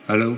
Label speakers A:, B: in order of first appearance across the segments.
A: Hallo?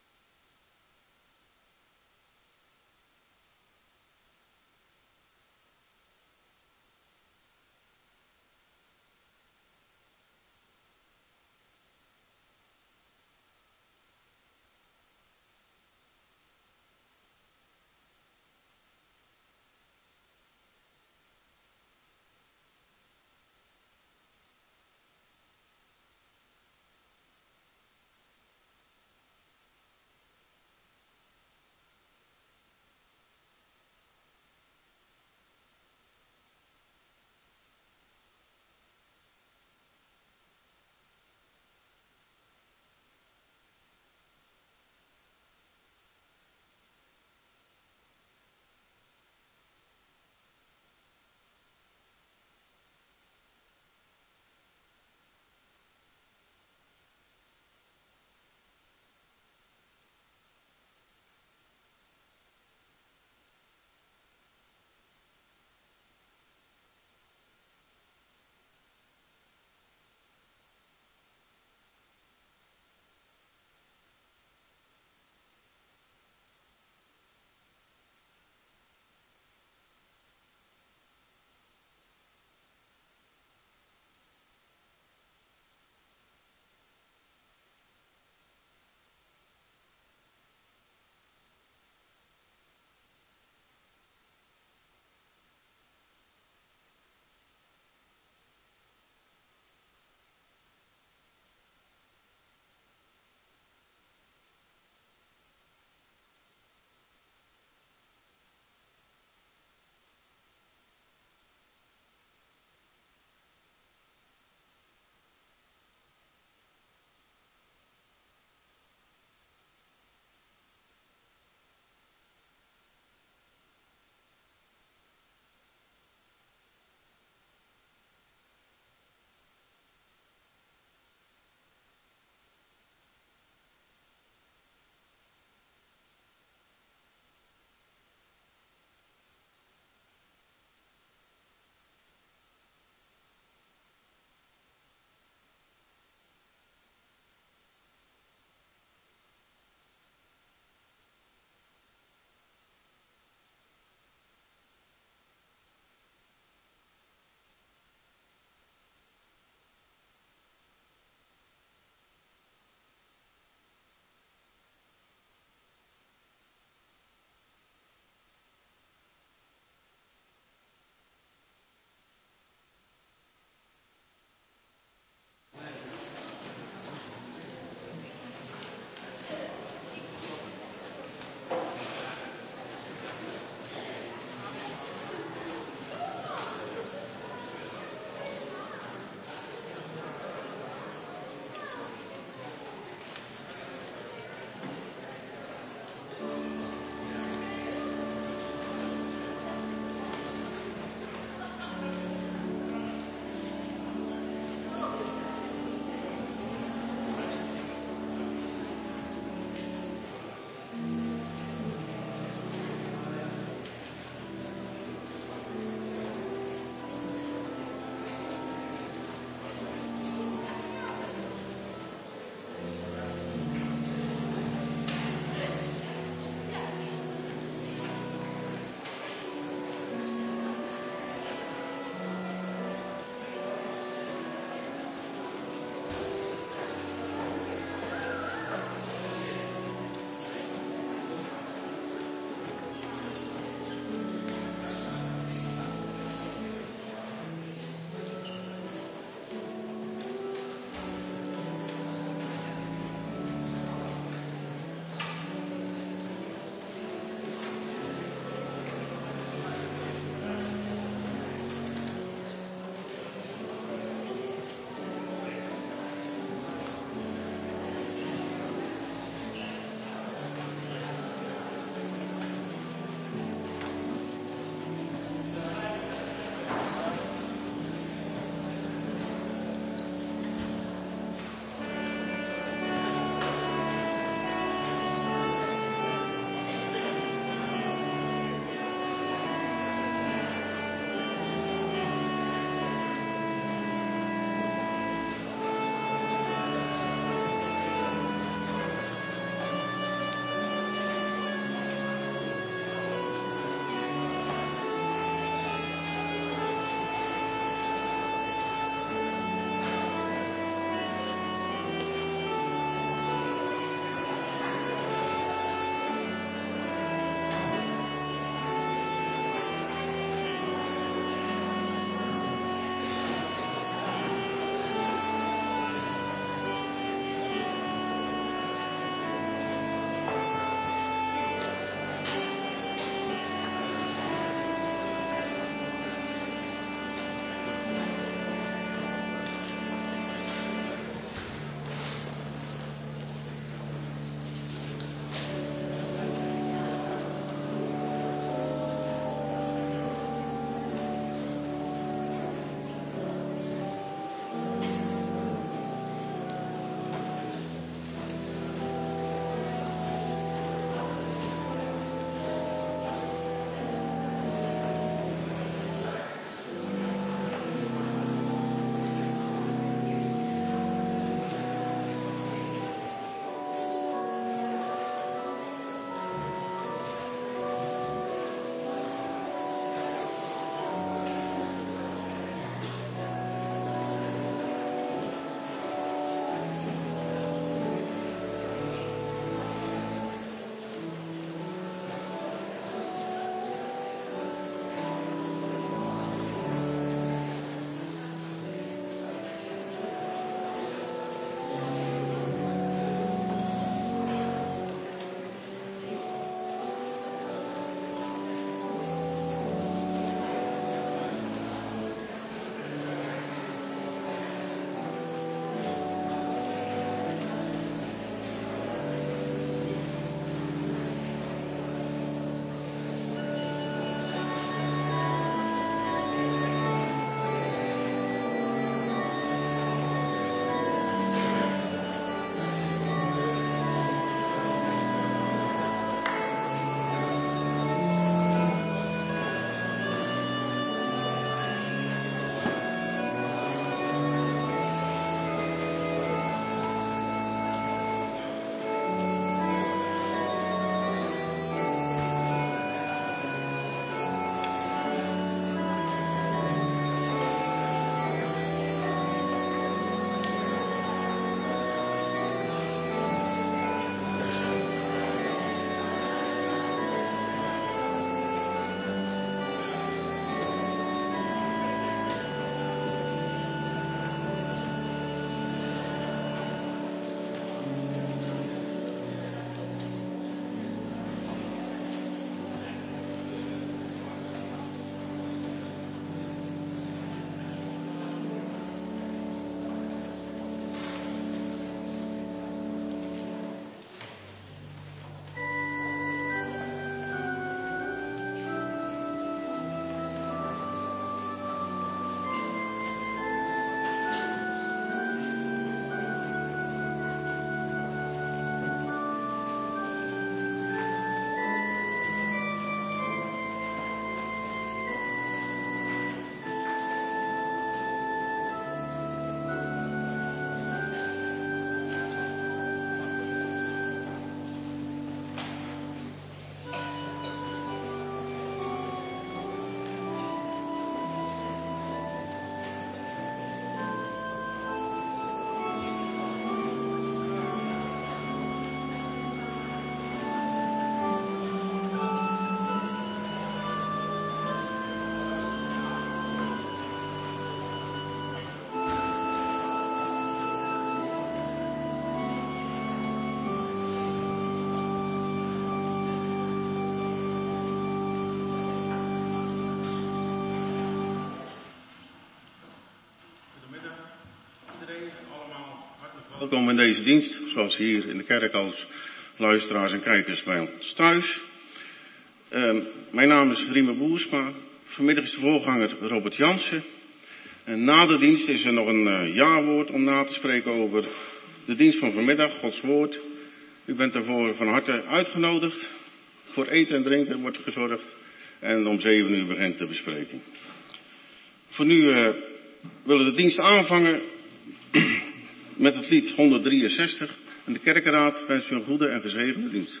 A: Welkom in deze dienst, zoals hier in de kerk als luisteraars en kijkers bij ons thuis. Mijn naam is Riemer Boersma. Vanmiddag is de voorganger Robert Jansen. En na de dienst is er nog een jaarwoord om na te spreken over de dienst van vanmiddag, Gods woord. U bent daarvoor van harte uitgenodigd. Voor eten en drinken wordt gezorgd. En om 7 uur begint de bespreking. Voor nu willen we de dienst aanvangen met het lied 163. En de kerkenraad wenst u een goede en gezegende dienst.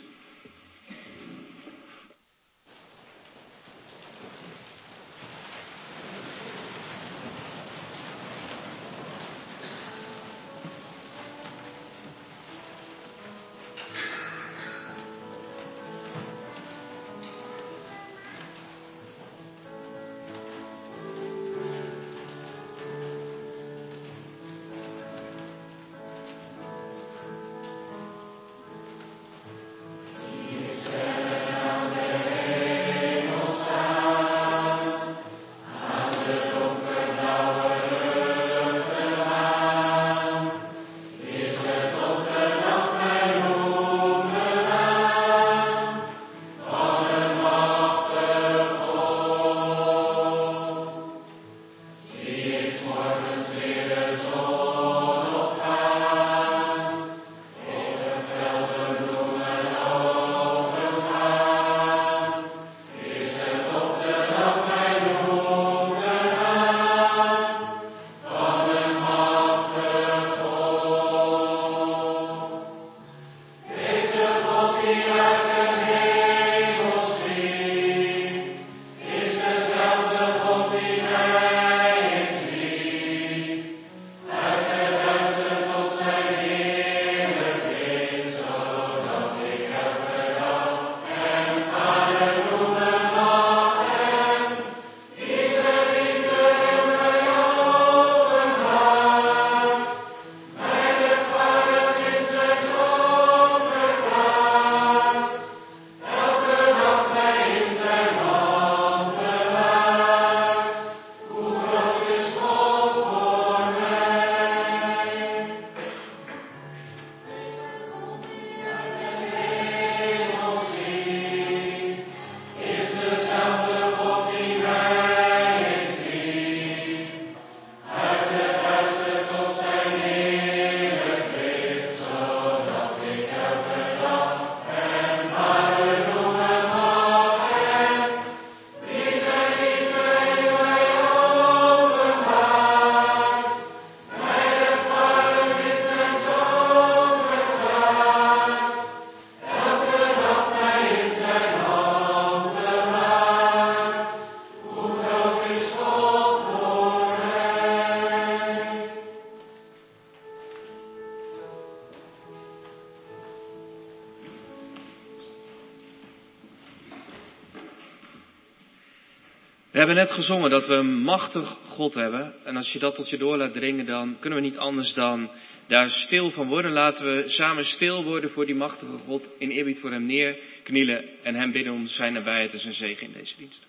B: We hebben net gezongen dat we een machtig God hebben. En als je dat tot je door laat dringen, dan kunnen we niet anders dan daar stil van worden. Laten we samen stil worden voor die machtige God, in eerbied voor hem neerknielen en hem bidden om zijn nabijheid en zijn zegen in deze dienst.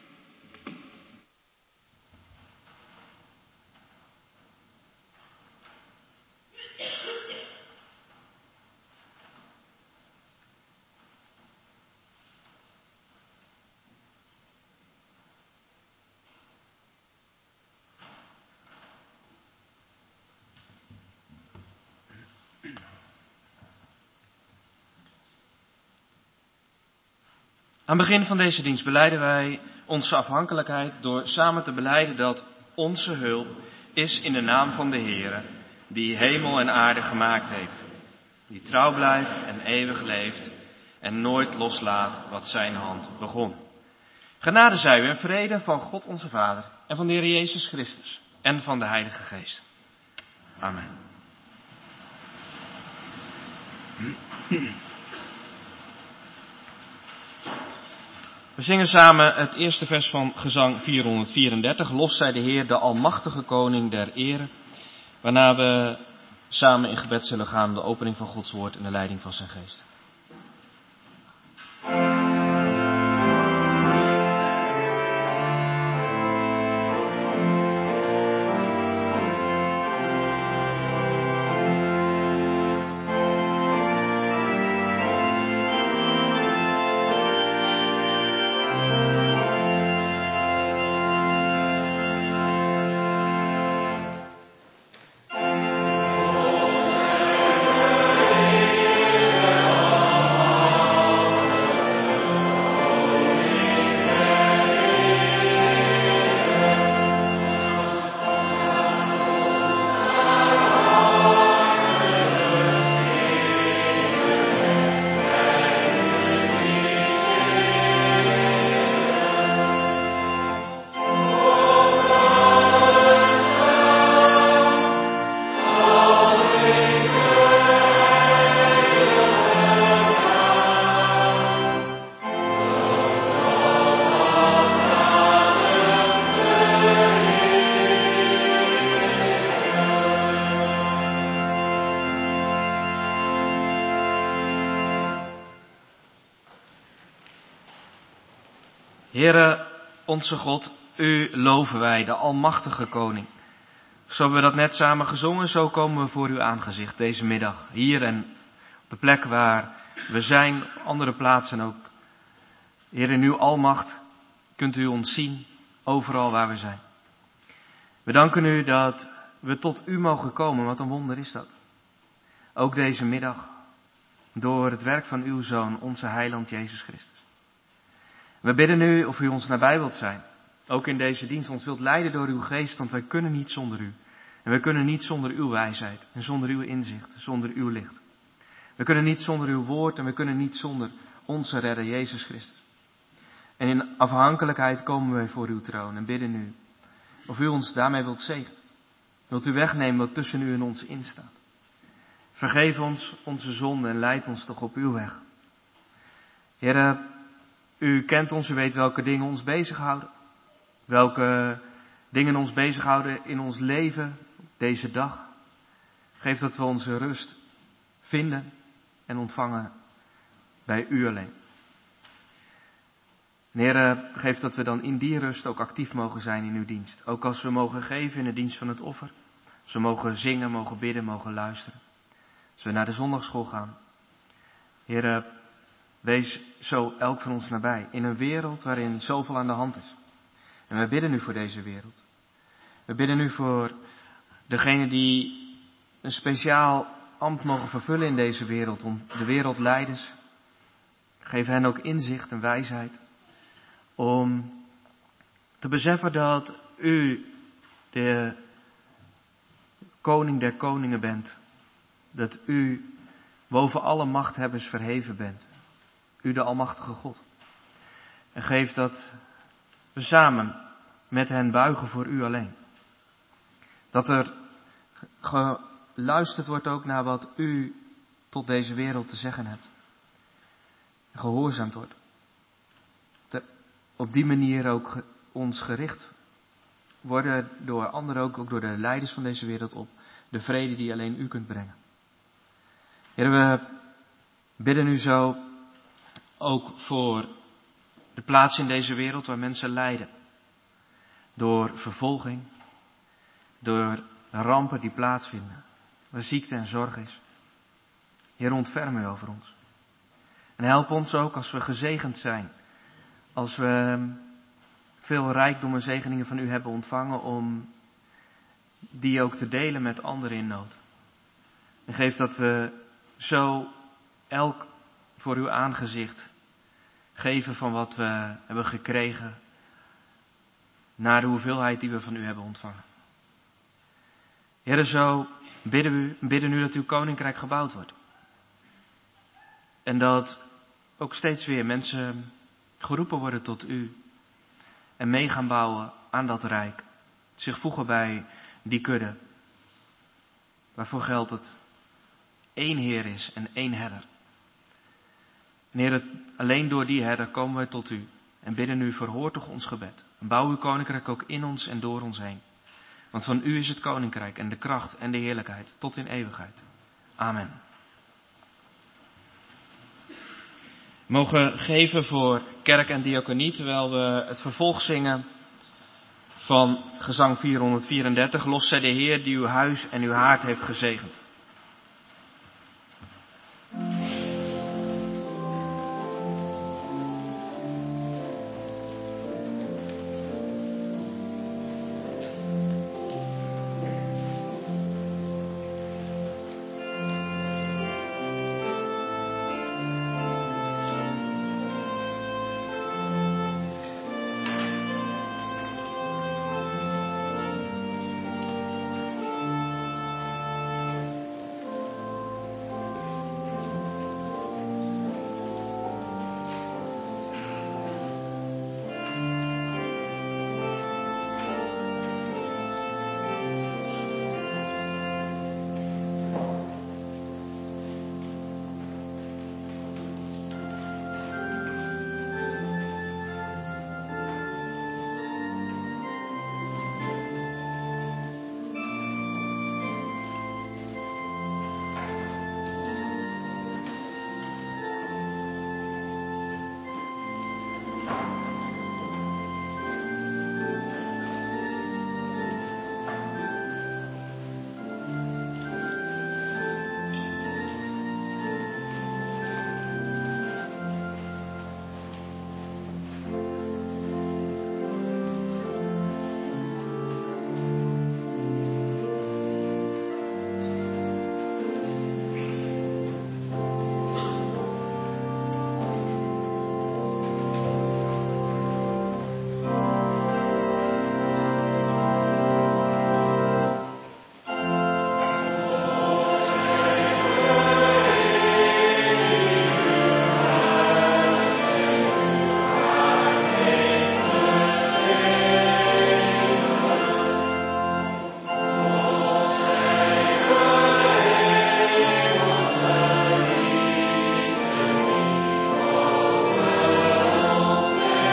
B: Aan het begin van deze dienst belijden wij onze afhankelijkheid door samen te belijden dat onze hulp is in de naam van de Heere, die hemel en aarde gemaakt heeft, die trouw blijft en eeuwig leeft en nooit loslaat wat zijn hand begon. Genade zij u en vrede van God onze Vader en van de Heer Jezus Christus en van de Heilige Geest. Amen. We zingen samen het eerste vers van gezang 434. Lof zij de Heer, de almachtige koning der ere. Waarna we samen in gebed zullen gaan, de opening van Gods woord en de leiding van zijn geest. Heere, onze God, u loven wij, de almachtige koning. Zo hebben we dat net samen gezongen, zo komen we voor uw aangezicht deze middag. Hier en op de plek waar we zijn, op andere plaatsen ook. Heer, in uw almacht kunt u ons zien, overal waar we zijn. We danken u dat we tot u mogen komen, wat een wonder is dat. Ook deze middag, door het werk van uw Zoon, onze heiland Jezus Christus. We bidden u of u ons nabij wilt zijn. Ook in deze dienst ons wilt leiden door uw geest, want wij kunnen niet zonder u. En we kunnen niet zonder uw wijsheid en zonder uw inzicht, zonder uw licht. We kunnen niet zonder uw woord en we kunnen niet zonder onze redder Jezus Christus. En in afhankelijkheid komen wij voor uw troon en bidden u of u ons daarmee wilt zegenen. Wilt u wegnemen wat tussen u en ons instaat. Vergeef ons onze zonden en leid ons toch op uw weg. Heere, u kent ons, u weet welke dingen ons bezighouden. Welke dingen ons bezighouden in ons leven, deze dag. Geef dat we onze rust vinden en ontvangen bij u alleen. En Heere, geef dat we dan in die rust ook actief mogen zijn in uw dienst. Ook als we mogen geven in de dienst van het offer. Als we mogen zingen, mogen bidden, mogen luisteren. Als we naar de zondagschool gaan. Heere, wees zo elk van ons nabij. In een wereld waarin zoveel aan de hand is. En we bidden u voor deze wereld. We bidden u voor degenen die een speciaal ambt mogen vervullen in deze wereld. Om de wereldleiders. Geef hen ook inzicht en wijsheid. Om te beseffen dat u de koning der koningen bent. Dat u boven alle machthebbers verheven bent. U de almachtige God. En geef dat we samen met hen buigen voor u alleen. Dat er geluisterd wordt ook naar wat u tot deze wereld te zeggen hebt. En gehoorzaamd wordt. Dat er op die manier ook ons gericht worden door anderen ook door de leiders van deze wereld op de vrede die alleen u kunt brengen. Heer, we bidden u zo ook voor de plaats in deze wereld waar mensen lijden. Door vervolging, door rampen die plaatsvinden, waar ziekte en zorg is. Heer, ontferm u over ons. En help ons ook als we gezegend zijn, als we veel rijkdom en zegeningen van u hebben ontvangen, om die ook te delen met anderen in nood. En geef dat we zo elk voor uw aangezicht geven van wat we hebben gekregen, naar de hoeveelheid die we van u hebben ontvangen. Heere, zo bidden u dat uw koninkrijk gebouwd wordt. En dat ook steeds weer mensen geroepen worden tot u. En mee gaan bouwen aan dat rijk. Zich voegen bij die kudde. Waarvoor geldt het één Heer is en één herder. En Heer, alleen door die herder komen we tot u. En bidden u, verhoor toch ons gebed. En bouw uw koninkrijk ook in ons en door ons heen. Want van u is het koninkrijk en de kracht en de heerlijkheid tot in eeuwigheid. Amen. We mogen geven voor kerk en diaconie, terwijl we het vervolg zingen van gezang 434. Lof zij de Heer die uw huis en uw haard heeft gezegend.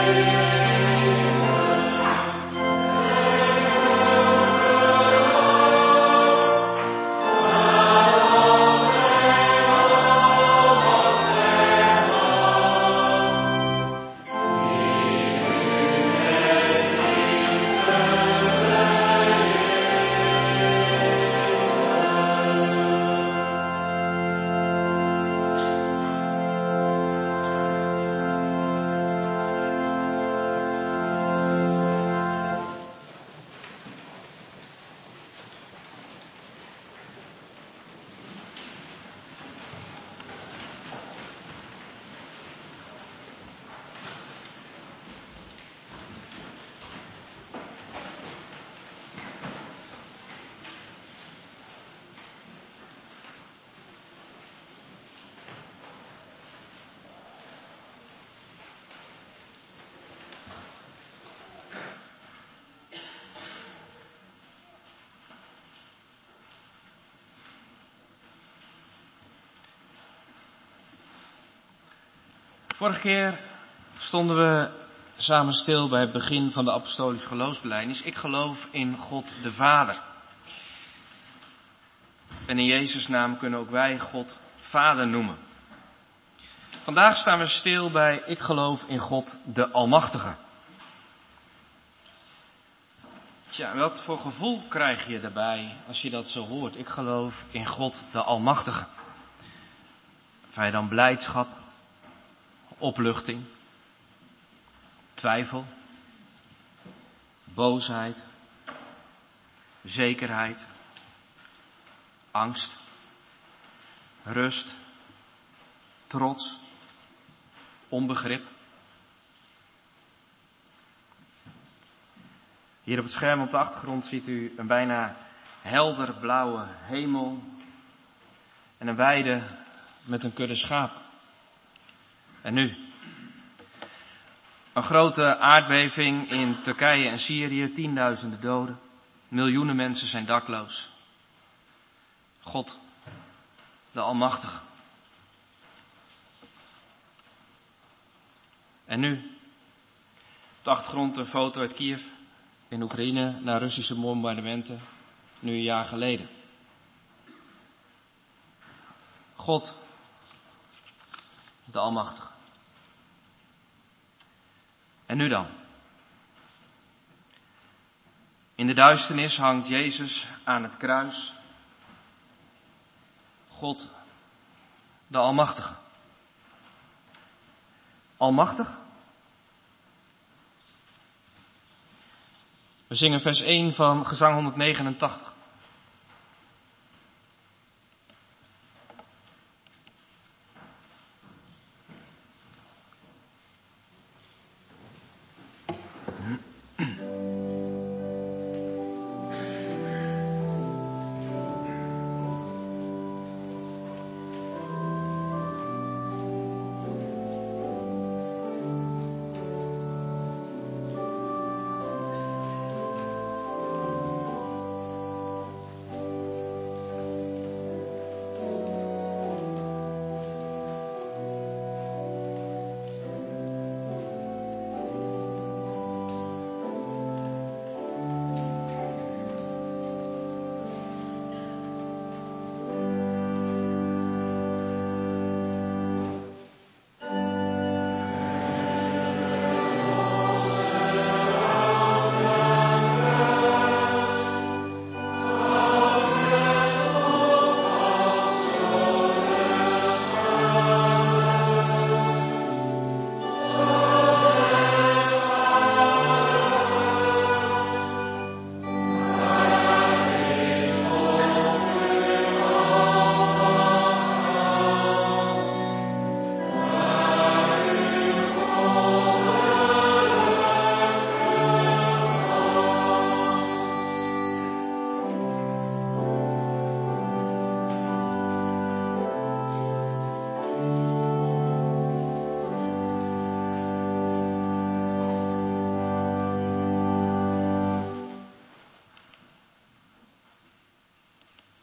B: Vorige keer stonden we samen stil bij het begin van de apostolische geloofsbelijdenis. Ik geloof in God de Vader. En in Jezus' naam kunnen ook wij God Vader noemen. Vandaag staan we stil bij ik geloof in God de Almachtige. Tja, wat voor gevoel krijg je daarbij als je dat zo hoort? Ik geloof in God de Almachtige. Of je dan blijdschap, opluchting, twijfel, boosheid, zekerheid, angst, rust, trots, onbegrip. Hier op het scherm op de achtergrond ziet u een bijna helder blauwe hemel en een weide met een kudde schapen. En nu? Een grote aardbeving in Turkije en Syrië, 10.000 doden, miljoenen mensen zijn dakloos. God, de Almachtige. En nu? Op de achtergrond een foto uit Kiev in Oekraïne na Russische bombardementen, nu een jaar geleden. God, de Almachtige. En nu dan? In de duisternis hangt Jezus aan het kruis. God, de Almachtige. Almachtig? We zingen vers 1 van Gezang 189.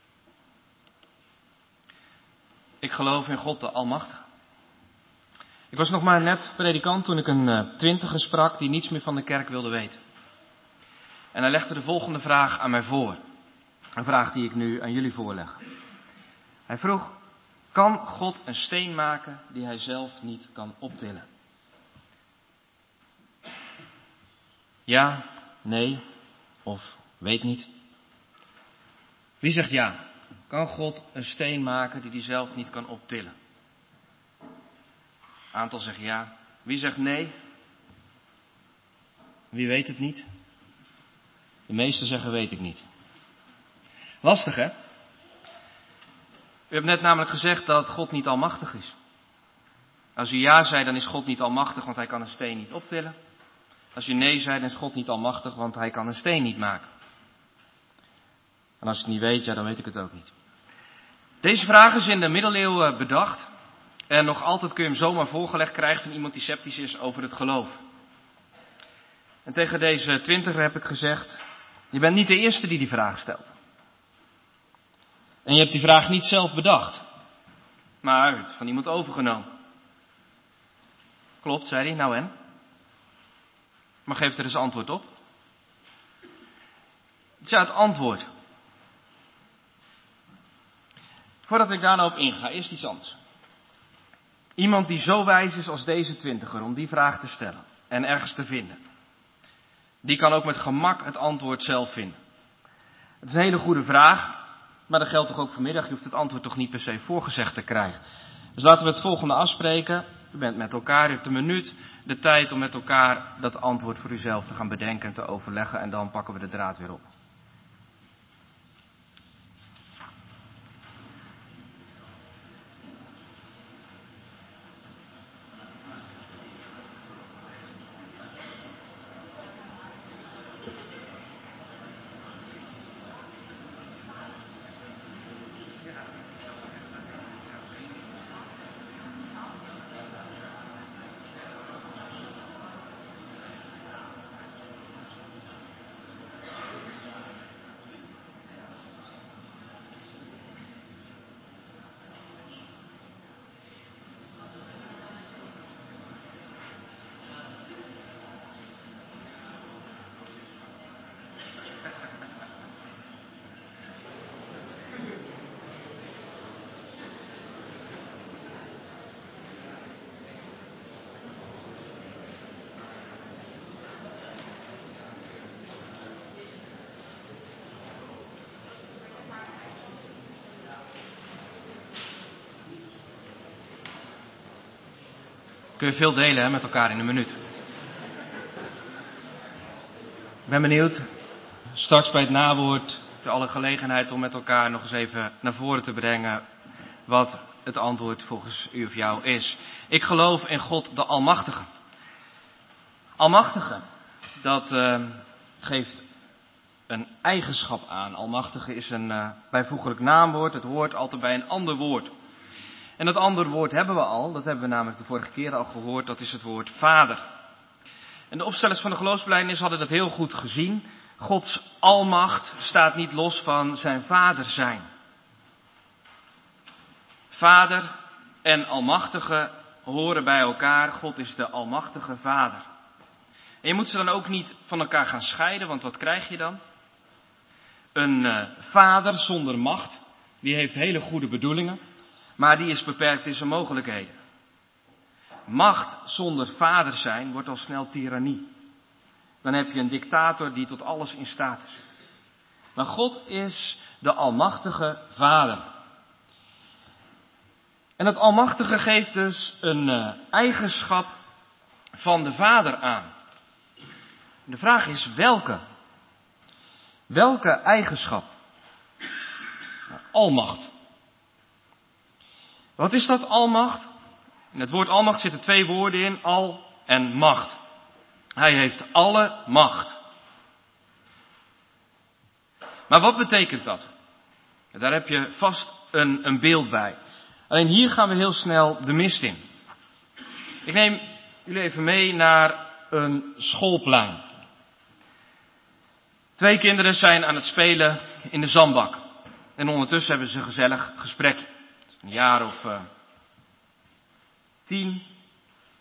B: Ik geloof in God de Almachtige. Ik was nog maar net predikant toen ik een 20er sprak die niets meer van de kerk wilde weten. En hij legde de volgende vraag aan mij voor. Een vraag die ik nu aan jullie voorleg. Hij vroeg, kan God een steen maken die hij zelf niet kan optillen? Ja, nee of weet niet. Wie zegt ja? Kan God een steen maken die hij zelf niet kan optillen? Een aantal zegt ja. Wie zegt nee? Wie weet het niet? De meesten zeggen weet ik niet. Lastig hè? U hebt net namelijk gezegd dat God niet almachtig is. Als u ja zei, dan is God niet almachtig, want hij kan een steen niet optillen. Als u nee zei, dan is God niet almachtig, want hij kan een steen niet maken. En als je het niet weet, ja, dan weet ik het ook niet. Deze vraag is in de middeleeuwen bedacht. En nog altijd kun je hem zomaar voorgelegd krijgen van iemand die sceptisch is over het geloof. En tegen deze 20er heb ik gezegd, je bent niet de eerste die vraag stelt. En je hebt die vraag niet zelf bedacht, maar van iemand overgenomen. Klopt, zei hij, nou en? Maar geef er eens antwoord op. Tja, het antwoord. Voordat ik daar nou op inga, eerst iets anders. Iemand die zo wijs is als deze 20er om die vraag te stellen en ergens te vinden. Die kan ook met gemak het antwoord zelf vinden. Het is een hele goede vraag, maar dat geldt toch ook vanmiddag. Je hoeft het antwoord toch niet per se voorgezegd te krijgen. Dus laten we het volgende afspreken. U bent met elkaar, u hebt een minuut de tijd om met elkaar dat antwoord voor uzelf te gaan bedenken en te overleggen. En dan pakken we de draad weer op. Kun je veel delen hè, met elkaar in een minuut. Ik ben benieuwd. Straks bij het nawoord heb je alle gelegenheid om met elkaar nog eens even naar voren te brengen wat het antwoord volgens u of jou is. Ik geloof in God de Almachtige. Almachtige, dat geeft een eigenschap aan. Almachtige is een bijvoeglijk naamwoord. Het hoort altijd bij een ander woord. En dat andere woord hebben we al, dat hebben we namelijk de vorige keer al gehoord, dat is het woord vader. En de opstellers van de geloofsbelijdenis hadden dat heel goed gezien. Gods almacht staat niet los van zijn vader zijn. Vader en almachtige horen bij elkaar. God is de almachtige vader. En je moet ze dan ook niet van elkaar gaan scheiden, want wat krijg je dan? Een vader zonder macht, die heeft hele goede bedoelingen. Maar die is beperkt in zijn mogelijkheden. Macht zonder vader zijn wordt al snel tirannie. Dan heb je een dictator die tot alles in staat is. Maar God is de almachtige vader. En het almachtige geeft dus een eigenschap van de vader aan. De vraag is welke? Welke eigenschap? Almacht. Wat is dat almacht? In het woord almacht zitten twee woorden in, al en macht. Hij heeft alle macht. Maar wat betekent dat? Daar heb je vast een beeld bij. Alleen hier gaan we heel snel de mist in. Ik neem jullie even mee naar een schoolplein. Twee kinderen zijn aan het spelen in de zandbak. En ondertussen hebben ze een gezellig gesprekje. Een jaar of 10,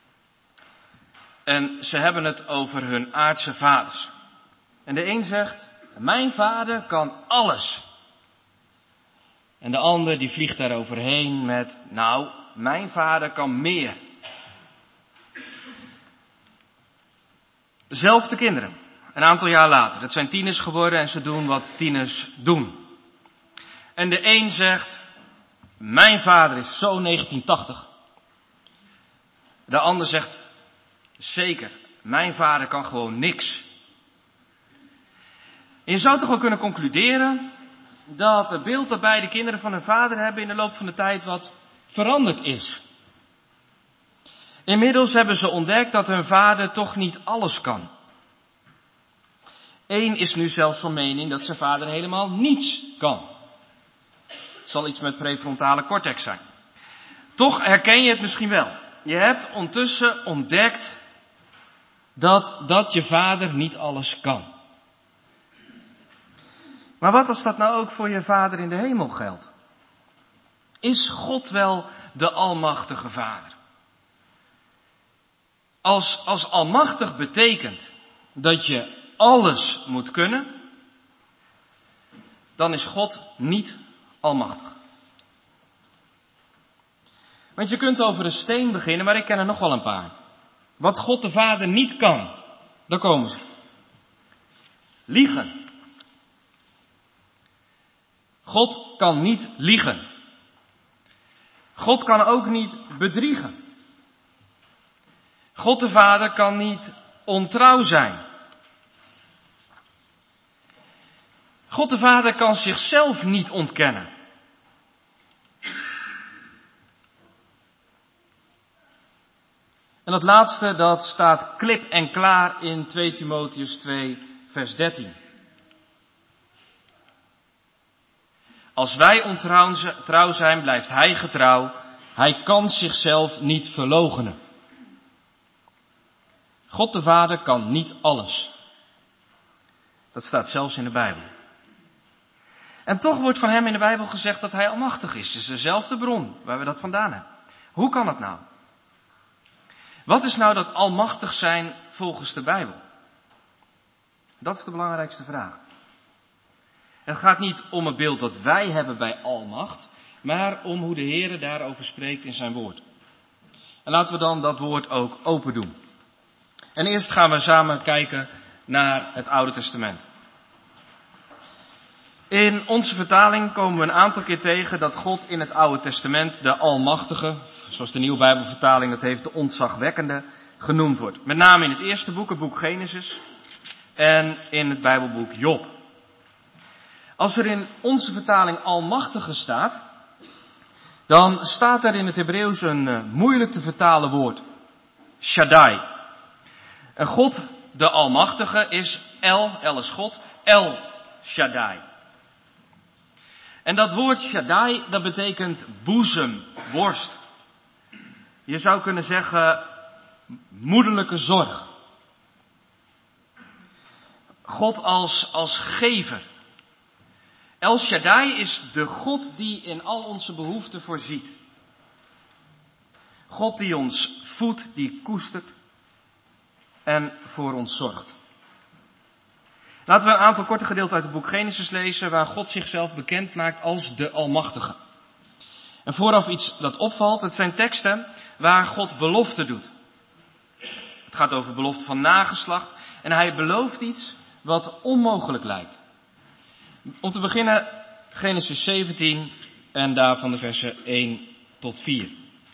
B: en ze hebben het over hun aardse vaders. En de een zegt, mijn vader kan alles. En de ander die vliegt daar overheen met, nou, mijn vader kan meer. Zelfde kinderen, een aantal jaar later. Het zijn tieners geworden en ze doen wat tieners doen. En de een zegt, mijn vader is zo 1980. De ander zegt, zeker, mijn vader kan gewoon niks. En je zou toch wel kunnen concluderen dat het beeld dat beide kinderen van hun vader hebben in de loop van de tijd wat veranderd is. Inmiddels hebben ze ontdekt dat hun vader toch niet alles kan. Eén is nu zelfs van mening dat zijn vader helemaal niets kan. Het zal iets met prefrontale cortex zijn. Toch herken je het misschien wel. Je hebt ondertussen ontdekt dat je vader niet alles kan. Maar wat als dat nou ook voor je vader in de hemel geldt? Is God wel de almachtige vader? Als almachtig betekent dat je alles moet kunnen, dan is God niet almachtig. Want je kunt over een steen beginnen, maar ik ken er nog wel een paar. Wat God de Vader niet kan, daar komen ze. Liegen. God kan niet liegen. God kan ook niet bedriegen. God de Vader kan niet ontrouw zijn. God de Vader kan zichzelf niet ontkennen. En dat laatste, dat staat klip en klaar in 2 Timotheüs 2, vers 13. Als wij ontrouw zijn, blijft hij getrouw. Hij kan zichzelf niet verloochenen. God de Vader kan niet alles. Dat staat zelfs in de Bijbel. En toch wordt van hem in de Bijbel gezegd dat hij almachtig is. Het is dezelfde bron waar we dat vandaan hebben. Hoe kan dat nou? Wat is nou dat almachtig zijn volgens de Bijbel? Dat is de belangrijkste vraag. Het gaat niet om het beeld dat wij hebben bij almacht, maar om hoe de Heere daarover spreekt in zijn woord. En laten we dan dat woord ook open doen. En eerst gaan we samen kijken naar het Oude Testament. In onze vertaling komen we een aantal keer tegen dat God in het Oude Testament de Almachtige, zoals de Nieuwe Bijbelvertaling dat heeft, de ontzagwekkende, genoemd wordt. Met name in het eerste boek, het boek Genesis, en in het Bijbelboek Job. Als er in onze vertaling Almachtige staat, dan staat er in het Hebreeuws een moeilijk te vertalen woord. Shaddai. En God, de Almachtige, is El is God, El Shaddai. En dat woord Shaddai, dat betekent boezem, borst. Je zou kunnen zeggen, moederlijke zorg. God als gever. El Shaddai is de God die in al onze behoeften voorziet. God die ons voedt, die koestert en voor ons zorgt. Laten we een aantal korte gedeelten uit het boek Genesis lezen, waar God zichzelf bekend maakt als de Almachtige. En vooraf iets dat opvalt, het zijn teksten waar God beloften doet. Het gaat over belofte van nageslacht en hij belooft iets wat onmogelijk lijkt. Om te beginnen Genesis 17 en daarvan de versen 1 tot 4.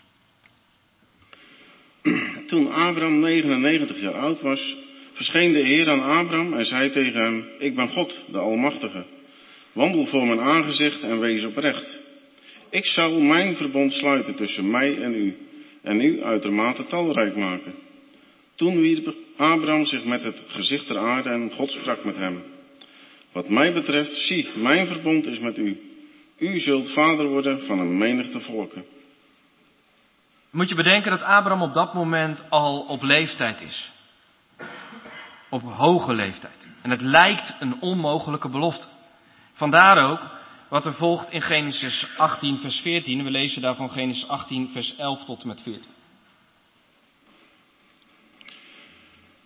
A: Toen Abraham 99 jaar oud was, verscheen de Heer aan Abraham en zei tegen hem: Ik ben God, de Almachtige. Wandel voor mijn aangezicht en wees oprecht. Ik zal mijn verbond sluiten tussen mij en u uitermate talrijk maken. Toen wierp Abraham zich met het gezicht ter aarde en God sprak met hem: Wat mij betreft, zie, mijn verbond is met u. U zult vader worden van een menigte volken.
B: Moet je bedenken dat Abraham op dat moment al op leeftijd is. Op hoge leeftijd. En het lijkt een onmogelijke belofte. Vandaar ook wat er volgt in Genesis 18 vers 14. We lezen daarvan Genesis 18 vers 11 tot en met 14.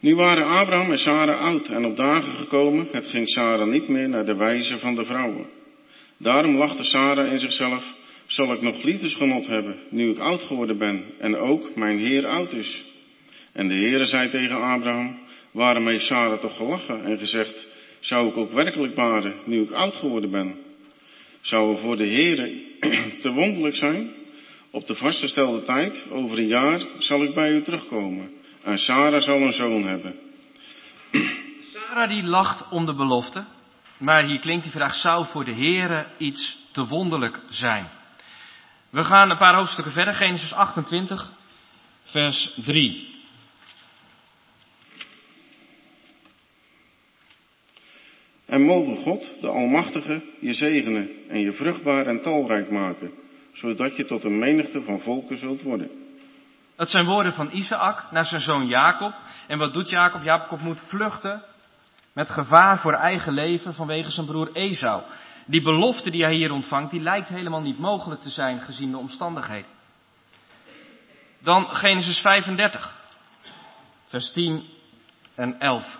A: Nu waren Abraham en Sara oud en op dagen gekomen, het ging Sara niet meer naar de wijze van de vrouwen. Daarom lachte Sara in zichzelf, zal ik nog liefdesgenot hebben, nu ik oud geworden ben en ook mijn Heer oud is. En de Heere zei tegen Abraham, waarom heeft Sara toch gelachen en gezegd, zou ik ook werkelijk baren, nu ik oud geworden ben? Zou er voor de Heere te wonderlijk zijn? Op de vastgestelde tijd, over een jaar, zal ik bij u terugkomen. En Sara zal een zoon hebben.
B: Sara die lacht om de belofte. Maar hier klinkt die vraag, zou voor de Heere iets te wonderlijk zijn? We gaan een paar hoofdstukken verder, Genesis 28, vers 3.
A: En mogen God, de Almachtige, je zegenen en je vruchtbaar en talrijk maken, zodat je tot een menigte van volken zult worden.
B: Dat zijn woorden van Isaac naar zijn zoon Jacob. En wat doet Jacob? Jacob moet vluchten met gevaar voor eigen leven vanwege zijn broer Esau. Die belofte die hij hier ontvangt, die lijkt helemaal niet mogelijk te zijn gezien de omstandigheden. Dan Genesis 35, vers 10 en 11.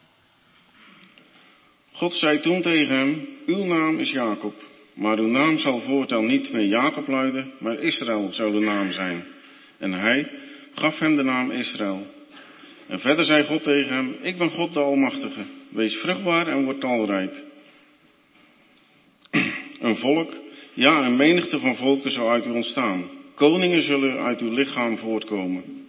A: God zei toen tegen hem, uw naam is Jacob, maar uw naam zal voortaan niet meer Jacob luiden, maar Israël zal uw naam zijn. En hij gaf hem de naam Israël. En verder zei God tegen hem, ik ben God de Almachtige, wees vruchtbaar en word talrijk. Een volk, ja een menigte van volken zal uit u ontstaan. Koningen zullen uit uw lichaam voortkomen.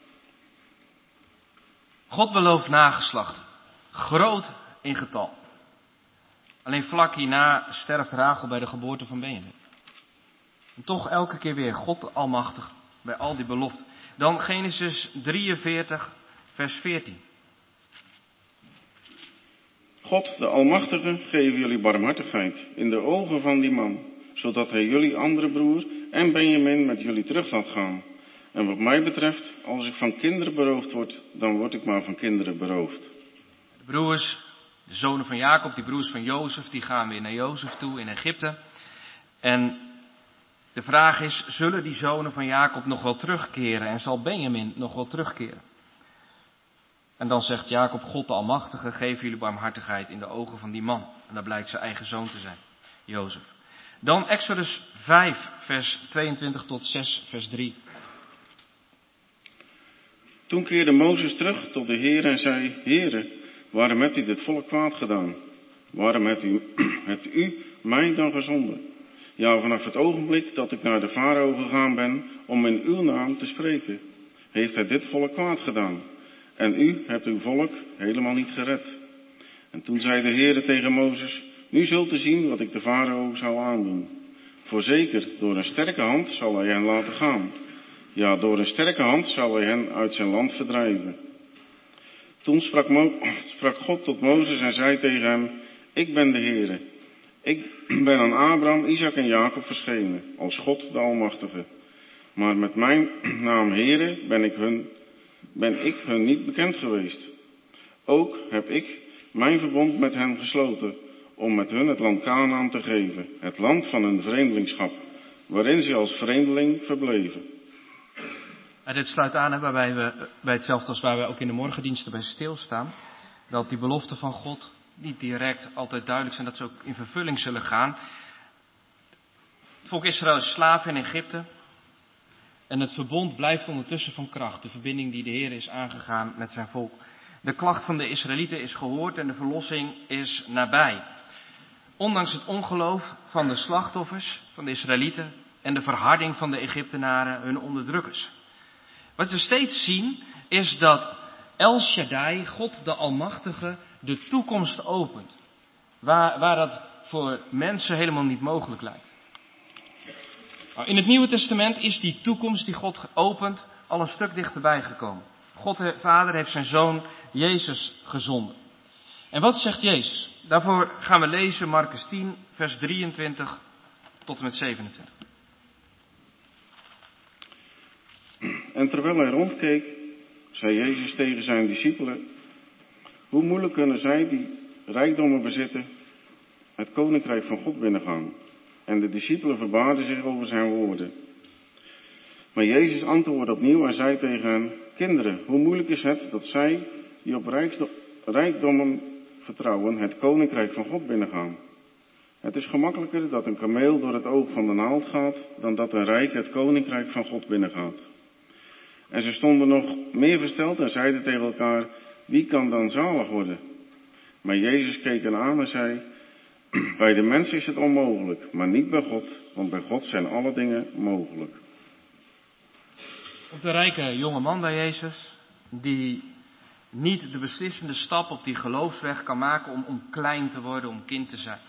B: God belooft nageslacht, groot in getal. Alleen vlak hierna sterft Rachel bij de geboorte van Benjamin. En toch elke keer weer God almachtig bij al die beloften. Dan Genesis 43, vers 14.
A: God, de Almachtige, geeft jullie barmhartigheid in de ogen van die man, zodat hij jullie andere broer en Benjamin met jullie terug laat gaan. En wat mij betreft, als ik van kinderen beroofd word, dan word ik maar van kinderen beroofd.
B: De broers, de zonen van Jacob, die broers van Jozef, die gaan weer naar Jozef toe in Egypte. En de vraag is, zullen die zonen van Jacob nog wel terugkeren en zal Benjamin nog wel terugkeren? En dan zegt Jacob, God de Almachtige, geef jullie barmhartigheid in de ogen van die man. En dat blijkt zijn eigen zoon te zijn, Jozef. Dan Exodus 5, vers 22 tot 6, vers 3.
A: Toen keerde Mozes terug tot de Heer en zei, Heere, waarom hebt u dit volk kwaad gedaan? Waarom hebt u mij dan gezonden? Ja, vanaf het ogenblik dat ik naar de farao gegaan ben om in uw naam te spreken, heeft hij dit volk kwaad gedaan. En u hebt uw volk helemaal niet gered. En toen zei de Heere tegen Mozes, nu zult u zien wat ik de farao zal aandoen. Voorzeker, door een sterke hand zal hij hen laten gaan. Ja, door een sterke hand zal hij hen uit zijn land verdrijven. Toen sprak God tot Mozes en zei tegen hem, ik ben de Heere. Ik ben aan Abraham, Isaac en Jacob verschenen, als God de Almachtige. Maar met mijn naam Heere ben ik hun niet bekend geweest. Ook heb ik mijn verbond met hen gesloten, om met hun het land Kanaan te geven, het land van hun vreemdelingschap, waarin ze als vreemdeling verbleven.
B: En dit sluit aan waarbij we bij hetzelfde als waar we ook in de morgendiensten bij stilstaan, dat die beloften van God niet direct altijd duidelijk zijn, dat ze ook in vervulling zullen gaan. Het volk Israël is slaaf in Egypte. En het verbond blijft ondertussen van kracht. De verbinding die de Heer is aangegaan met zijn volk. De klacht van de Israëlieten is gehoord en de verlossing is nabij. Ondanks het ongeloof van de slachtoffers, van de Israëlieten en de verharding van de Egyptenaren, hun onderdrukkers. Wat we steeds zien is dat El Shaddai, God de Almachtige, de toekomst opent. Waar dat voor mensen helemaal niet mogelijk lijkt. Nou, in het Nieuwe Testament is die toekomst die God opent al een stuk dichterbij gekomen. God de Vader heeft zijn Zoon Jezus gezonden. En wat zegt Jezus? Daarvoor gaan we lezen Marcus 10, vers 23 tot en met 27.
A: En terwijl hij rondkeek, zei Jezus tegen zijn discipelen, hoe moeilijk kunnen zij die rijkdommen bezitten, het koninkrijk van God binnengaan? En de discipelen verbaasden zich over zijn woorden. Maar Jezus antwoordde opnieuw en zei tegen hen, kinderen, hoe moeilijk is het dat zij die op rijkdommen vertrouwen het koninkrijk van God binnengaan. Het is gemakkelijker dat een kameel door het oog van de naald gaat, dan dat een rijk het koninkrijk van God binnengaat. En ze stonden nog meer versteld en zeiden tegen elkaar, wie kan dan zalig worden? Maar Jezus keek hen aan en zei, bij de mensen is het onmogelijk, maar niet bij God, want bij God zijn alle dingen mogelijk.
B: Op de rijke jonge man bij Jezus, die niet de beslissende stap op die geloofsweg kan maken om klein te worden, om kind te zijn.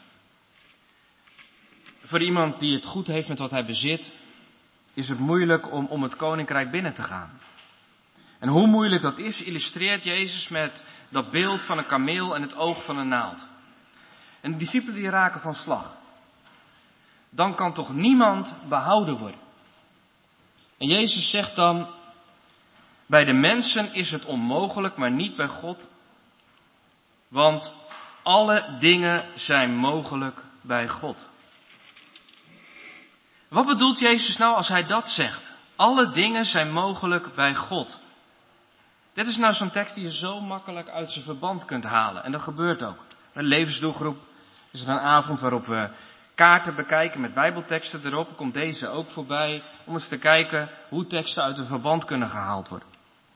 B: Voor iemand die het goed heeft met wat hij bezit, is het moeilijk om het koninkrijk binnen te gaan. En hoe moeilijk dat is, illustreert Jezus met dat beeld van een kameel en het oog van een naald. En de discipelen die raken van slag. Dan kan toch niemand behouden worden. En Jezus zegt dan, bij de mensen is het onmogelijk, maar niet bij God. Want alle dingen zijn mogelijk bij God. Wat bedoelt Jezus nou als hij dat zegt? Alle dingen zijn mogelijk bij God. Dit is nou zo'n tekst die je zo makkelijk uit zijn verband kunt halen. En dat gebeurt ook. Een levensdoelgroep is er een avond waarop we kaarten bekijken met bijbelteksten erop. Komt deze ook voorbij om eens te kijken hoe teksten uit een verband kunnen gehaald worden.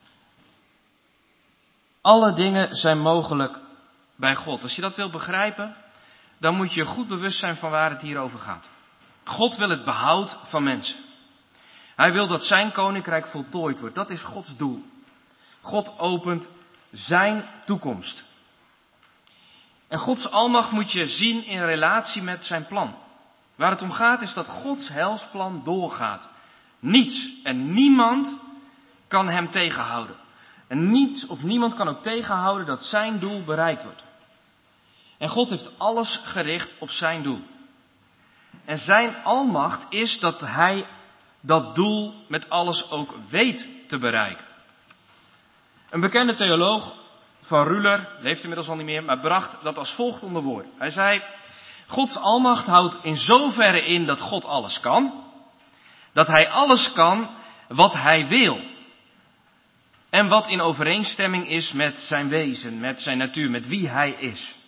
B: Alle dingen zijn mogelijk bij God. Als je dat wil begrijpen, dan moet je goed bewust zijn van waar het hier over gaat. God wil het behoud van mensen. Hij wil dat zijn koninkrijk voltooid wordt. Dat is Gods doel. God opent zijn toekomst. En Gods almacht moet je zien in relatie met zijn plan. Waar het om gaat is dat Gods heilsplan doorgaat. Niets en niemand kan hem tegenhouden. En niets of niemand kan ook tegenhouden dat zijn doel bereikt wordt. En God heeft alles gericht op zijn doel. En zijn almacht is dat hij dat doel met alles ook weet te bereiken. Een bekende theoloog van Ruler, leeft inmiddels al niet meer, maar bracht dat als volgt onder woord. Hij zei, Gods almacht houdt in zoverre in dat God alles kan, dat hij alles kan wat hij wil. En wat in overeenstemming is met zijn wezen, met zijn natuur, met wie hij is.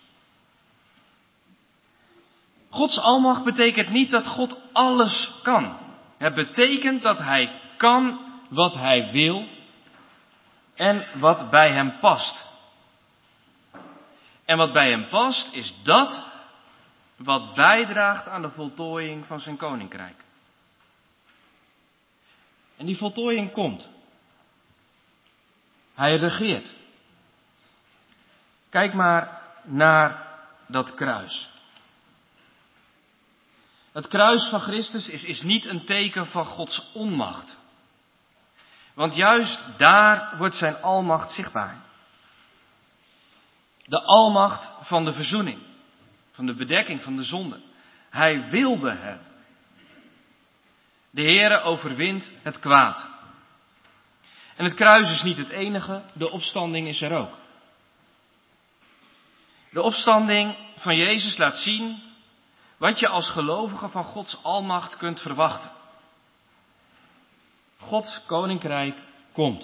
B: Gods almacht betekent niet dat God alles kan. Het betekent dat hij kan wat hij wil en wat bij hem past. En wat bij hem past is dat wat bijdraagt aan de voltooiing van zijn koninkrijk. En die voltooiing komt. Hij regeert. Kijk maar naar dat kruis. Het kruis van Christus is niet een teken van Gods onmacht. Want juist daar wordt zijn almacht zichtbaar. De almacht van de verzoening, van de bedekking van de zonde. Hij wilde het. De Heere overwint het kwaad. En het kruis is niet het enige, de opstanding is er ook. De opstanding van Jezus laat zien wat je als gelovige van Gods almacht kunt verwachten. Gods koninkrijk komt.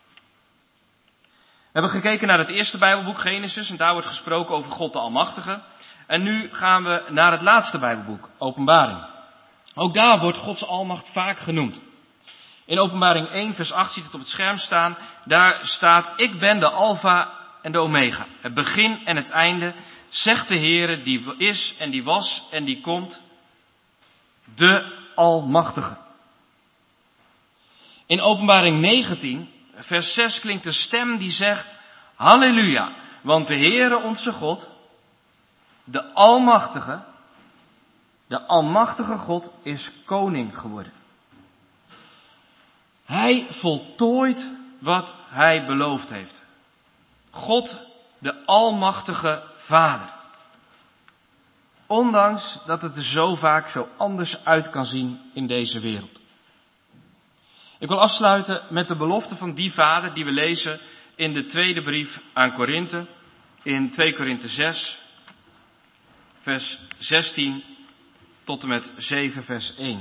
B: We hebben gekeken naar het eerste Bijbelboek, Genesis, en daar wordt gesproken over God de Almachtige. En nu gaan we naar het laatste Bijbelboek, Openbaring. Ook daar wordt Gods almacht vaak genoemd. In Openbaring 1 vers 8 ziet het op het scherm staan. Daar staat, ik ben de Alfa en de Omega. Het begin en het einde, zegt de Heere die is en die was en die komt. De Almachtige. In Openbaring 19 vers 6 klinkt een stem die zegt, halleluja, want de Heere onze God, de Almachtige God is koning geworden. Hij voltooit wat hij beloofd heeft. God, de Almachtige Vader. Ondanks dat het er zo vaak zo anders uit kan zien in deze wereld. Ik wil afsluiten met de belofte van die Vader die we lezen in de tweede brief aan Korinthe. In 2 Korinthe 6, vers 16 tot en met 7, vers 1.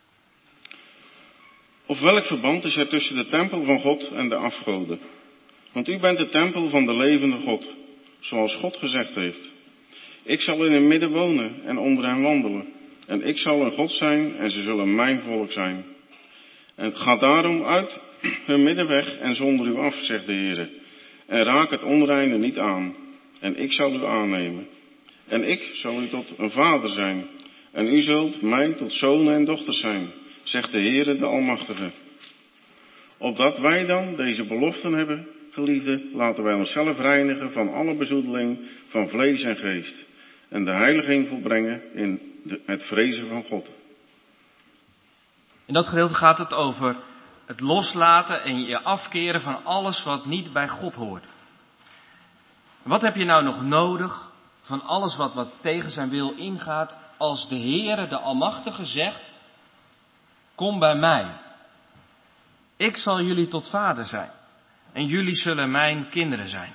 A: Of welk verband is er tussen de tempel van God en de afgoden? Want u bent de tempel van de levende God, zoals God gezegd heeft. Ik zal in hun midden wonen en onder hen wandelen. En ik zal een God zijn en ze zullen mijn volk zijn. En ga daarom uit hun midden weg en zonder u af, zegt de Heer. En raak het onreine niet aan. En ik zal u aannemen. En ik zal u tot een vader zijn. En u zult mij tot zonen en dochters zijn, zegt de Heer de Almachtige. Opdat wij dan deze beloften hebben, geliefden, laten wij onszelf reinigen van alle bezoedeling van vlees en geest. En de heiliging volbrengen in het vrezen van God.
B: In dat gedeelte gaat het over het loslaten en je afkeren van alles wat niet bij God hoort. Wat heb je nou nog nodig van alles wat tegen zijn wil ingaat, als de Heere, de Almachtige, zegt: kom bij mij. Ik zal jullie tot vader zijn. En jullie zullen mijn kinderen zijn.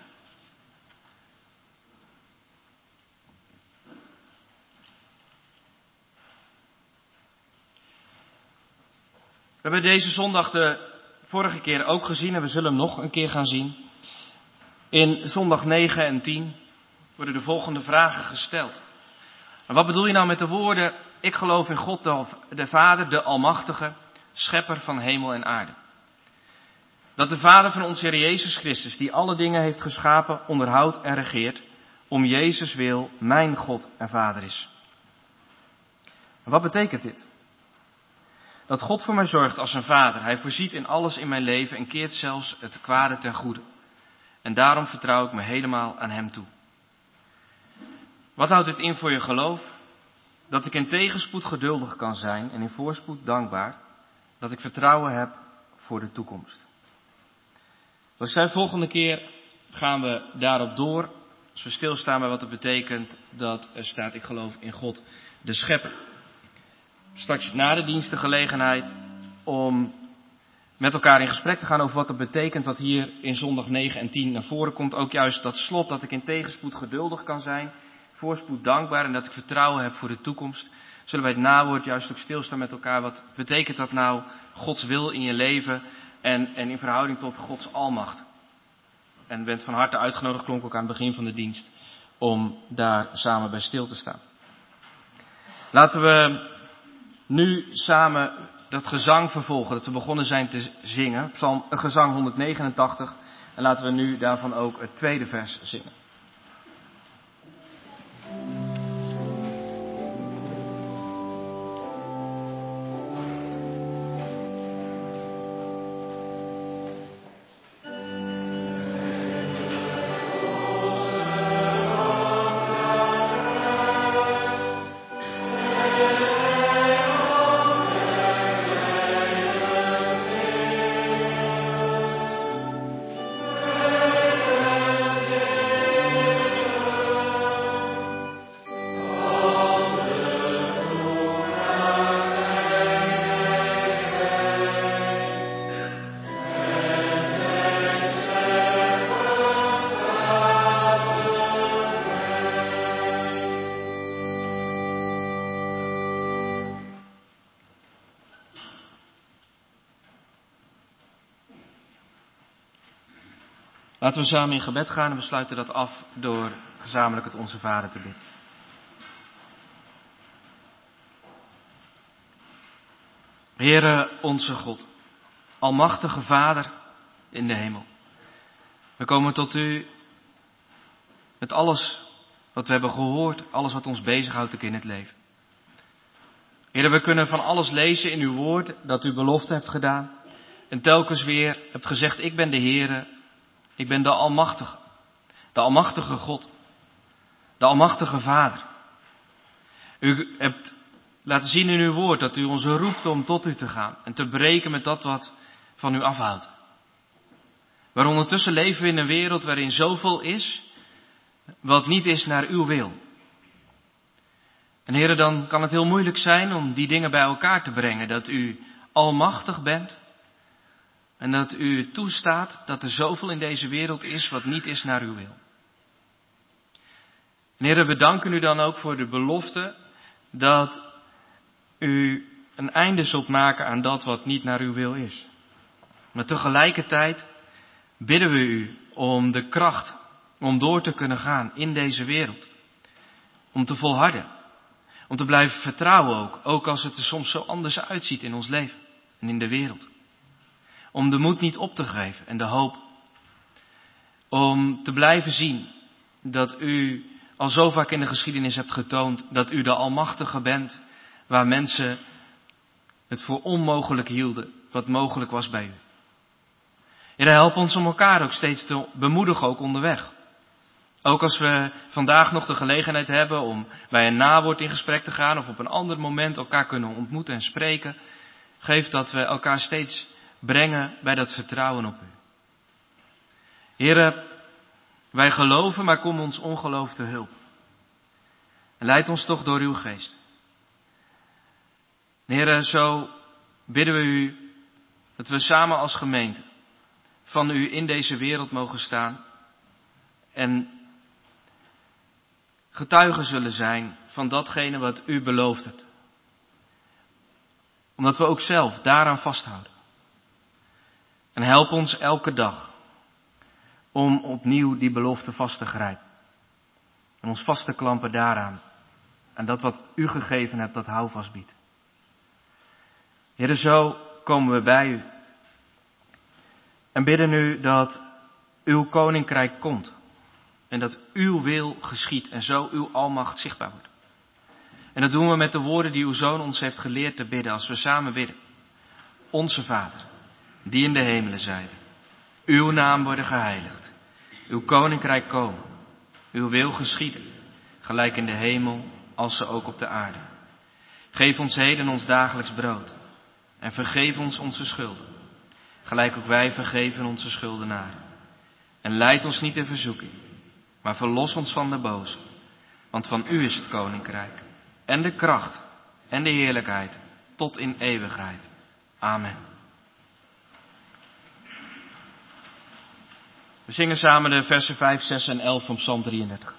B: We hebben deze zondag de vorige keer ook gezien en we zullen hem nog een keer gaan zien. In zondag 9 en 10 worden de volgende vragen gesteld. En wat bedoel je nou met de woorden: ik geloof in God de Vader, de Almachtige, schepper van hemel en aarde. Dat de Vader van onze Heer Jezus Christus, die alle dingen heeft geschapen, onderhoudt en regeert, om Jezus wil mijn God en Vader is. En wat betekent dit? Dat God voor mij zorgt als een vader. Hij voorziet in alles in mijn leven en keert zelfs het kwade ten goede. En daarom vertrouw ik me helemaal aan hem toe. Wat houdt dit in voor je geloof? Dat ik in tegenspoed geduldig kan zijn en in voorspoed dankbaar. Dat ik vertrouwen heb voor de toekomst. Zoals ik zei, volgende keer gaan we daarop door. Als we stilstaan bij wat het betekent dat er staat: ik geloof in God, de schepper. Straks na de dienst de gelegenheid om met elkaar in gesprek te gaan over wat het betekent wat hier in zondag 9 en 10 naar voren komt. Ook juist dat slot, dat ik in tegenspoed geduldig kan zijn, voorspoed dankbaar en dat ik vertrouwen heb voor de toekomst. Zullen wij het nawoord juist ook stilstaan met elkaar. Wat betekent dat nou, Gods wil in je leven en in verhouding tot Gods almacht? En bent van harte uitgenodigd, klonk ook aan het begin van de dienst, om daar samen bij stil te staan. Laten we nu samen dat gezang vervolgen, dat we begonnen zijn te zingen. Gezang 189. En laten we nu daarvan ook het tweede vers zingen. Laten we samen in gebed gaan en we sluiten dat af door gezamenlijk het Onze Vader te bidden. Heere onze God, almachtige Vader in de hemel. We komen tot u met alles wat we hebben gehoord, alles wat ons bezighoudt ook in het leven. Heere, we kunnen van alles lezen in uw woord dat u belofte hebt gedaan. En telkens weer hebt gezegd: ik ben de Heere, ik ben de Almachtige God, de Almachtige Vader. U hebt laten zien in uw woord dat u ons roept om tot u te gaan en te breken met dat wat van u afhoudt. Maar ondertussen leven we in een wereld waarin zoveel is wat niet is naar uw wil. En Heere, dan kan het heel moeilijk zijn om die dingen bij elkaar te brengen. Dat u almachtig bent en dat u toestaat dat er zoveel in deze wereld is wat niet is naar uw wil. En Heere, we danken u dan ook voor de belofte dat u een einde zult maken aan dat wat niet naar uw wil is. Maar tegelijkertijd bidden we u om de kracht om door te kunnen gaan in deze wereld. Om te volharden. Om te blijven vertrouwen ook als het er soms zo anders uitziet in ons leven en in de wereld. Om de moed niet op te geven en de hoop. Om te blijven zien dat u al zo vaak in de geschiedenis hebt getoond dat u de Almachtige bent, waar mensen het voor onmogelijk hielden, wat mogelijk was bij u. Heer, help ons om elkaar ook steeds te bemoedigen, ook onderweg. Ook als we vandaag nog de gelegenheid hebben om bij een nawoord in gesprek te gaan of op een ander moment elkaar kunnen ontmoeten en spreken. Geef dat we elkaar steeds brengen bij dat vertrouwen op u. Heer, wij geloven, maar kom ons ongeloof te hulp. En leid ons toch door uw geest. Heer, zo bidden we u dat we samen als gemeente van u in deze wereld mogen staan en getuigen zullen zijn van datgene wat u beloofd hebt. Omdat we ook zelf daaraan vasthouden. En help ons elke dag om opnieuw die belofte vast te grijpen. En ons vast te klampen daaraan. En dat wat u gegeven hebt, dat houvast biedt. Heere, zo komen we bij u. En bidden u dat uw koninkrijk komt. En dat uw wil geschiet en zo uw almacht zichtbaar wordt. En dat doen we met de woorden die uw Zoon ons heeft geleerd te bidden als we samen bidden. Onze Vader, die in de hemelen zijt. Uw naam worden geheiligd. Uw koninkrijk komen. Uw wil geschieden. Gelijk in de hemel als ze ook op de aarde. Geef ons heden ons dagelijks brood. En vergeef ons onze schulden. Gelijk ook wij vergeven onze schuldenaren. En leid ons niet in verzoeking. Maar verlos ons van de boze. Want van u is het koninkrijk. En de kracht. En de heerlijkheid. Tot in eeuwigheid. Amen. We zingen samen de versen 5, 6 en 11 van Psalm 33.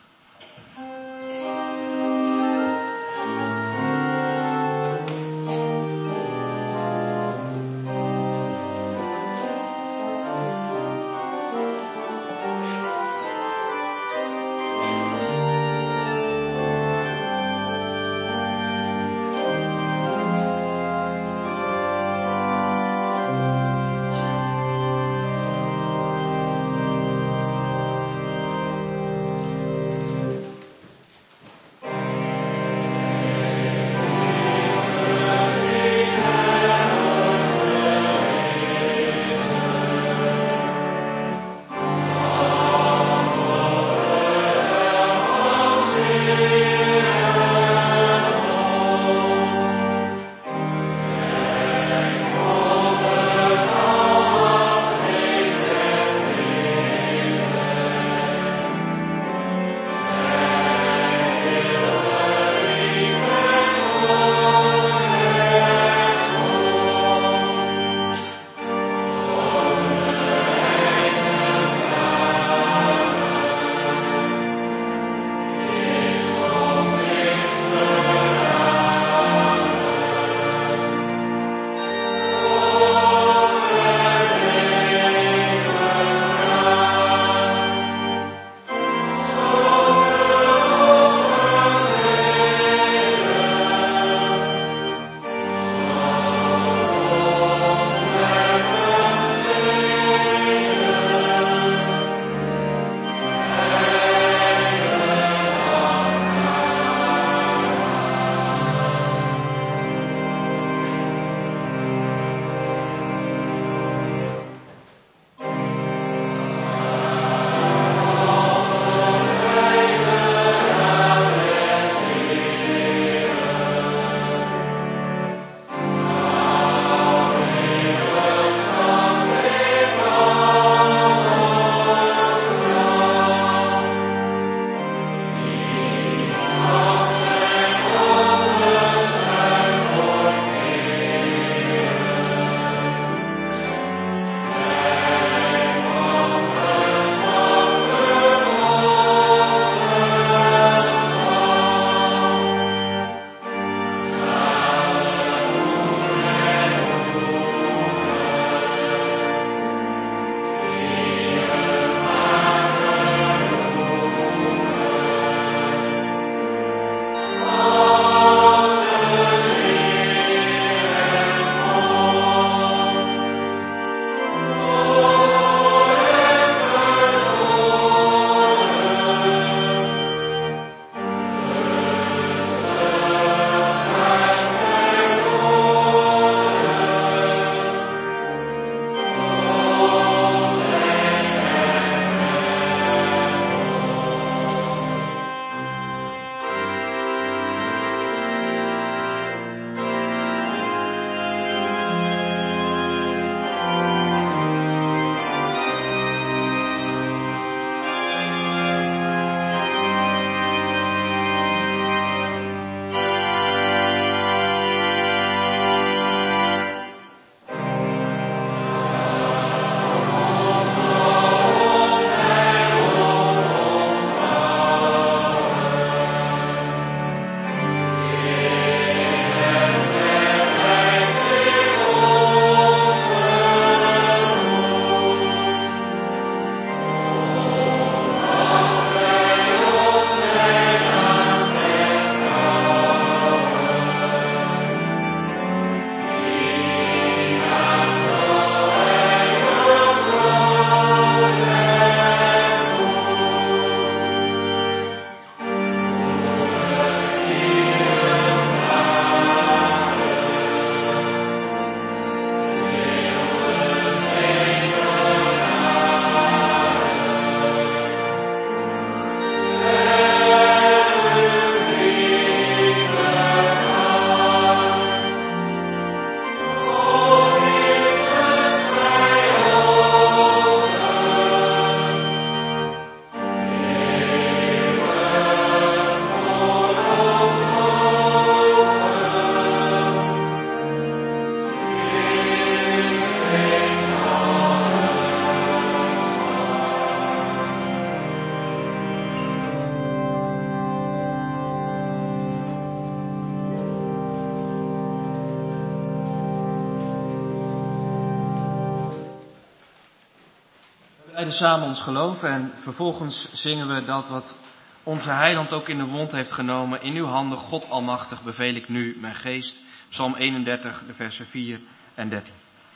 B: Wij samen ons geloof en vervolgens zingen we dat wat onze heiland ook in de mond heeft genomen. In uw handen, God almachtig, beveel ik nu mijn geest. Psalm 31, de versen 4 en 13.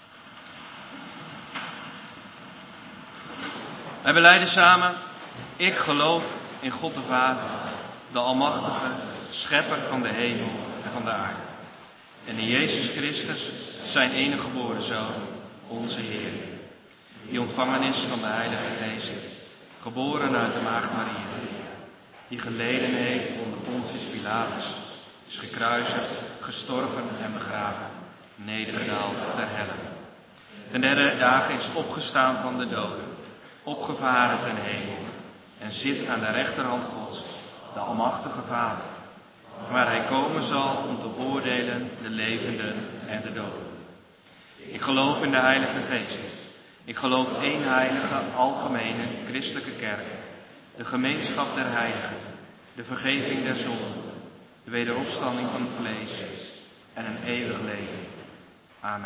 B: Wij belijden samen, ik geloof in God de Vader, de almachtige, schepper van de hemel en van de aarde. En in Jezus Christus, zijn enige geboren Zoon, onze Heer, die ontvangen is van de Heilige Geest, geboren uit de maagd Maria, die geleden heeft onder Pontius Pilatus, is gekruisigd, gestorven en begraven, nedergedaald ter helle. Ten derde dagen is opgestaan van de doden, opgevaren ten hemel en zit aan de rechterhand Gods, de almachtige Vader, waar hij komen zal om te oordelen de levenden en de doden. Ik geloof in de Heilige Geest. Ik geloof één heilige, algemene, christelijke kerk, de gemeenschap der heiligen, de vergeving der zonden, de wederopstanding van het vlees en een eeuwig leven. Amen.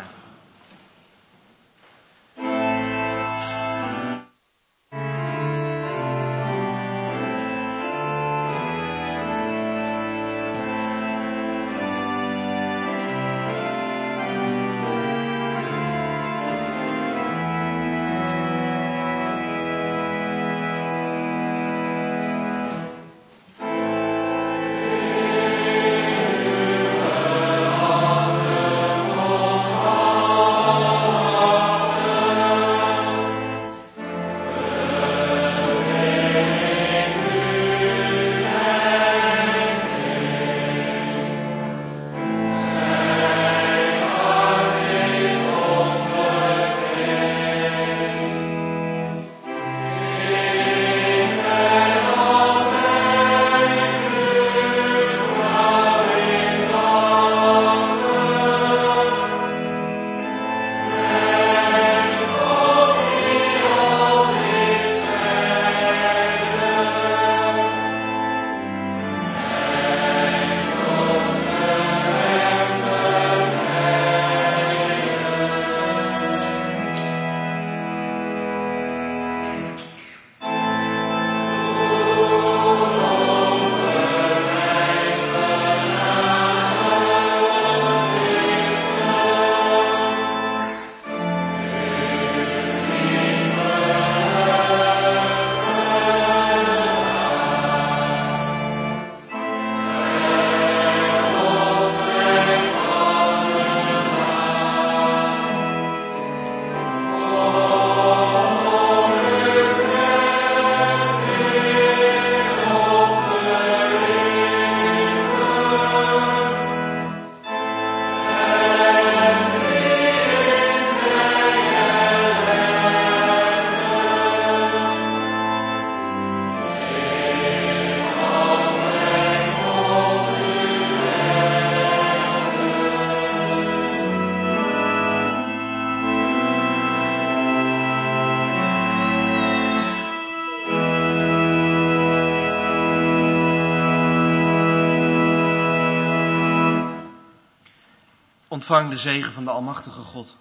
B: Ontvang de zegen van de almachtige God.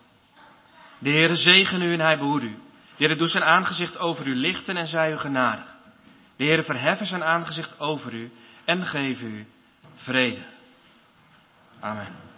B: De Heere zegen u en hij behoed u. De Heere doet zijn aangezicht over u lichten en zij u genadig. De Heere verheffen zijn aangezicht over u en geef u vrede. Amen.